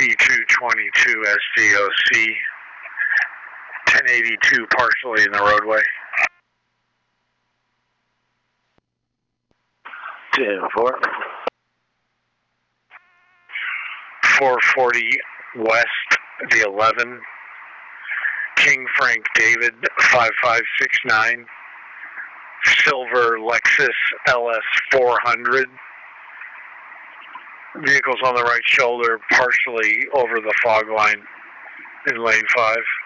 T222 SDOC, 1082 partially in the roadway. 10-4. 440 West, the 11. King Frank David, 5569. Silver Lexus LS 400. Vehicles on the right shoulder, partially over the fog line in lane 5.